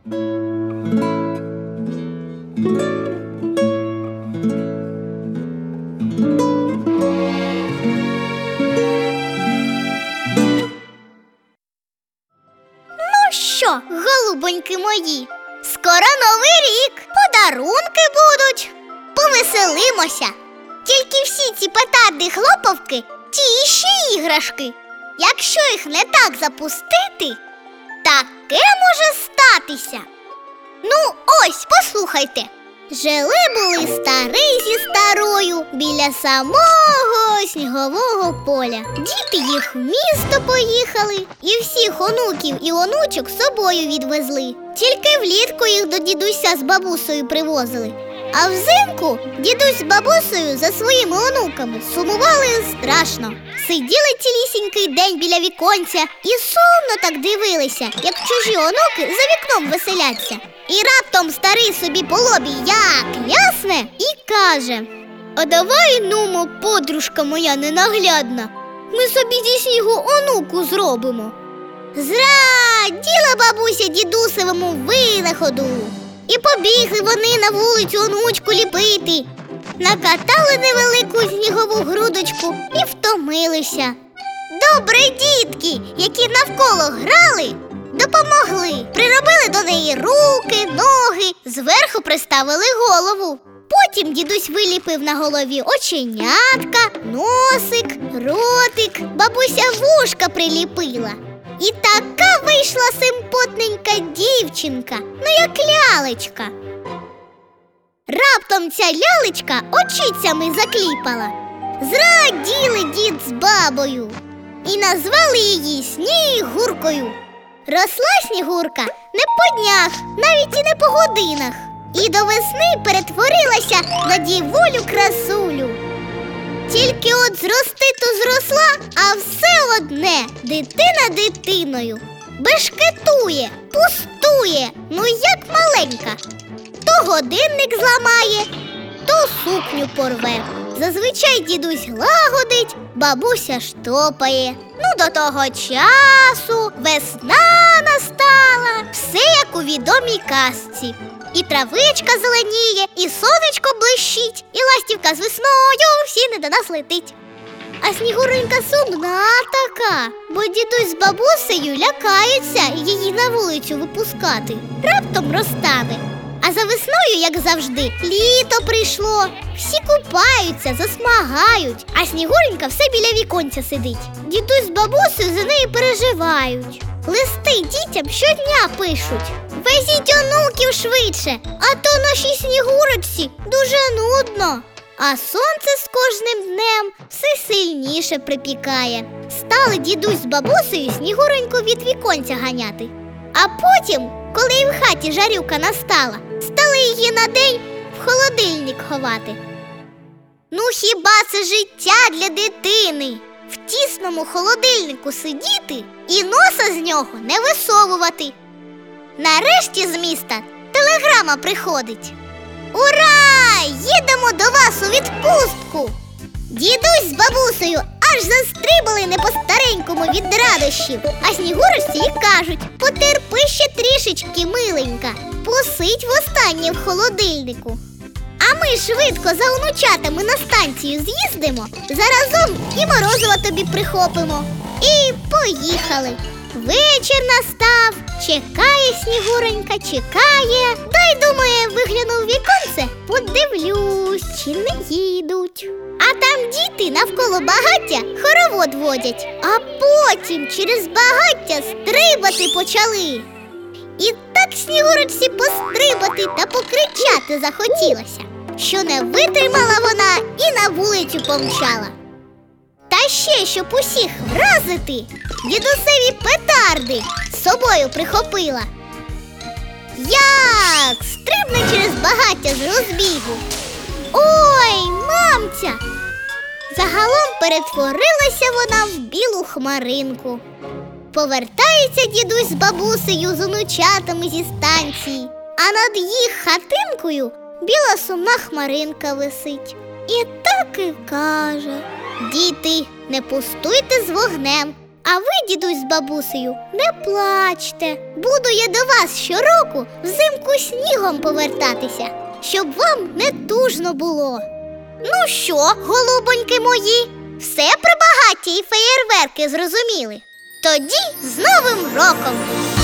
Ну що, голубоньки мої, скоро Новий рік, подарунки будуть, повеселимося. Тільки всі ці петарди-хлопавки – ті ще іграшки. Якщо їх не так запустити, таке може статися. Ну ось, послухайте. Жили-були старий зі старою біля самого снігового поля. Діти їх в місто поїхали і всіх онуків і онучок з собою відвезли. Тільки влітку їх до дідуся з бабусею привозили. А взимку дідусь з бабусею за своїми онуками сумували страшно. Сиділи цілісінький день біля віконця і сумно так дивилися, як чужі онуки за вікном веселяться. І раптом старий собі по лобі як лясне і каже: «А давай, нумо, подружка моя ненаглядна, ми собі зі снігу онуку зробимо». Зраділа бабуся дідусевому винаходу. І побігли вони на вулицю онучку ліпити. Накатали невелику снігову грудочку і втомилися. Добре дітки, які навколо грали, допомогли. Приробили до неї руки, ноги, зверху приставили голову. Потім дідусь виліпив на голові оченятка, носик, ротик, бабуся вушка приліпила. І така вийшла симпотненька дівчинка, ну як лялечка. Раптом ця лялечка очицями закліпала. Зраділи дід з бабою і назвали її Снігуркою. Росла Снігурка не по днях, навіть і не по годинах. І до весни перетворилася на дівулю красулю. Тільки от зрости то зросла, а все одне дитина дитиною. Бешкетує, пустує, ну як маленька. То годинник зламає, то сукню порве. Зазвичай дідусь лагодить, бабуся штопає. Ну до того часу весна настала, все як у відомій казці. І травичка зеленіє, і сонечко блищить, і ластівка з весною всі не до нас летить. А Снігуренька сумна така, бо дідусь з бабусею лякаються її на вулицю випускати. Раптом розтане. А за весною, як завжди, літо прийшло. Всі купаються, засмагають, а Снігуренька все біля віконця сидить. Дідусь з бабусею за неї переживають. Листи дітям щодня пишуть: «Везіть онуків швидше, а то нашій Снігурочці дуже нудно». А сонце з кожним днем все сильніше припікає. Стали дідусь з бабусею Снігуреньку від віконця ганяти. А потім, коли і в хаті жарюка настала, стали її на день в холодильник ховати. Ну хіба це життя для дитини? В тісному холодильнику сидіти і носа з нього не висовувати. Нарешті з міста телеграма приходить: «Ура! Їдемо до вас у відпустку!» Дідусь з бабусею аж застрибали не по-старенькому від радощів. А Снігурочці й кажуть: «Потерпи ще трішечки, миленька, посидь востаннє в холодильнику. А ми швидко за онучатами на станцію з'їздимо, заразом і морозиво тобі прихопимо». І поїхали. Вечір настав, чекає Снігуренька, чекає. Дай, думає, виглянув в віконце, подивлюсь, чи не їдуть. А там діти навколо багаття хоровод водять, а потім через багаття стрибати почали. І так Снігурочці пострибати та покричати захотілося, що не витримала вона і на вулицю помчала. Та ще, щоб усіх вразити, дідусеві петарди з собою прихопила. Як стрибне через багаття з розбігу. Ой, мамця! Загалом перетворилася вона в білу хмаринку. Повертається дідусь з бабусею з онучатами зі станції, а над їх хатинкою біла сумна хмаринка висить. І так і каже: «Діти, не пустуйте з вогнем, А ви, дідусь з бабусею, не плачте. Буду я до вас щороку взимку снігом повертатися, щоб вам не тужно було. Ну що, голубоньки мої, все про багаття і феєрверки зрозуміли? Тоді з Новим роком!